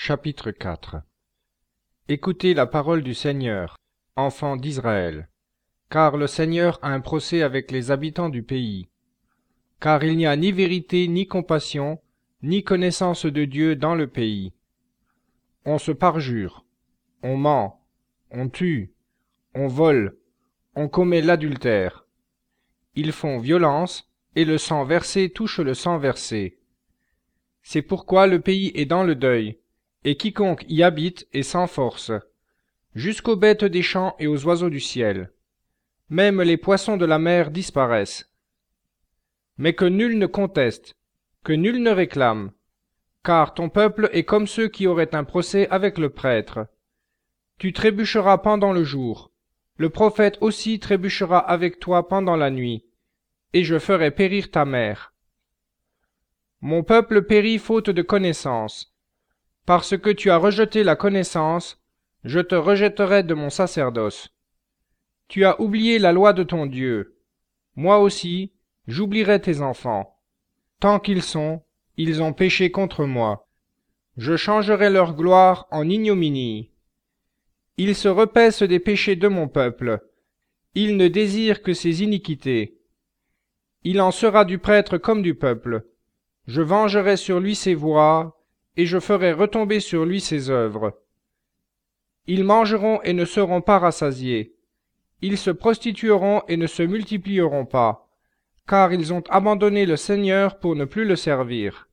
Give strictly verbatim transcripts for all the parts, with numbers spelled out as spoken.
Chapitre quatre. Écoutez la parole du Seigneur, enfants d'Israël, car le Seigneur a un procès avec les habitants du pays. Car il n'y a ni vérité, ni compassion, ni connaissance de Dieu dans le pays. On se parjure, on ment, on tue, on vole, on commet l'adultère. Ils font violence, et le sang versé touche le sang versé. C'est pourquoi le pays est dans le deuil, et quiconque y habite est sans force, jusqu'aux bêtes des champs et aux oiseaux du ciel. Même les poissons de la mer disparaissent. Mais que nul ne conteste, que nul ne réclame, car ton peuple est comme ceux qui auraient un procès avec le prêtre. Tu trébucheras pendant le jour, le prophète aussi trébuchera avec toi pendant la nuit, et je ferai périr ta mère. Mon peuple périt faute de connaissance. Parce que tu as rejeté la connaissance, je te rejetterai de mon sacerdoce. Tu as oublié la loi de ton Dieu. Moi aussi, j'oublierai tes enfants. Tant qu'ils sont, ils ont péché contre moi. Je changerai leur gloire en ignominie. Ils se repaissent des péchés de mon peuple. Ils ne désirent que ses iniquités. Il en sera du prêtre comme du peuple. Je vengerai sur lui ses voies, et je ferai retomber sur lui ses œuvres. Ils mangeront et ne seront pas rassasiés. Ils se prostitueront et ne se multiplieront pas, car ils ont abandonné le Seigneur pour ne plus le servir.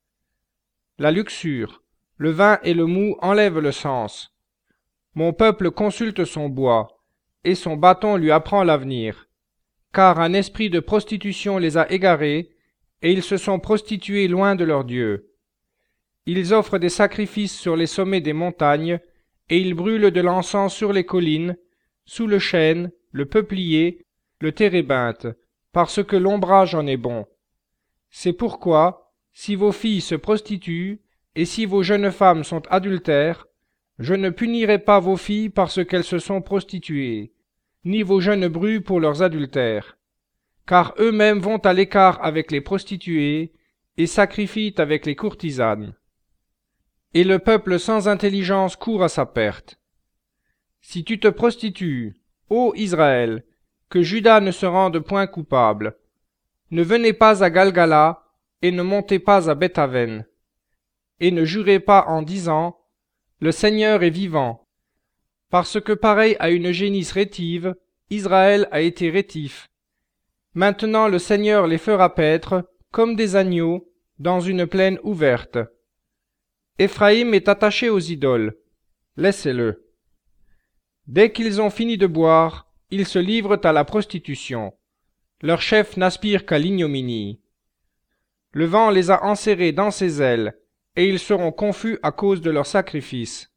La luxure, le vin et le mou enlèvent le sens. Mon peuple consulte son bois, et son bâton lui apprend l'avenir, car un esprit de prostitution les a égarés, et ils se sont prostitués loin de leur Dieu. Ils offrent des sacrifices sur les sommets des montagnes, et ils brûlent de l'encens sur les collines, sous le chêne, le peuplier, le térébinthe, parce que l'ombrage en est bon. C'est pourquoi, si vos filles se prostituent, et si vos jeunes femmes sont adultères, je ne punirai pas vos filles parce qu'elles se sont prostituées, ni vos jeunes brus pour leurs adultères. Car eux-mêmes vont à l'écart avec les prostituées, et sacrifient avec les courtisanes. Et le peuple sans intelligence court à sa perte. Si tu te prostitues, ô Israël, que Juda ne se rende point coupable. Ne venez pas à Galgala, et ne montez pas à Beth-Aven. Et ne jurez pas en disant, le Seigneur est vivant. Parce que pareil à une génisse rétive, Israël a été rétif. Maintenant le Seigneur les fera paître, comme des agneaux, dans une plaine ouverte. Éphraïm est attaché aux idoles. Laissez-le. Dès qu'ils ont fini de boire, ils se livrent à la prostitution. Leur chef n'aspire qu'à l'ignominie. Le vent les a enserrés dans ses ailes, et ils seront confus à cause de leurs sacrifices.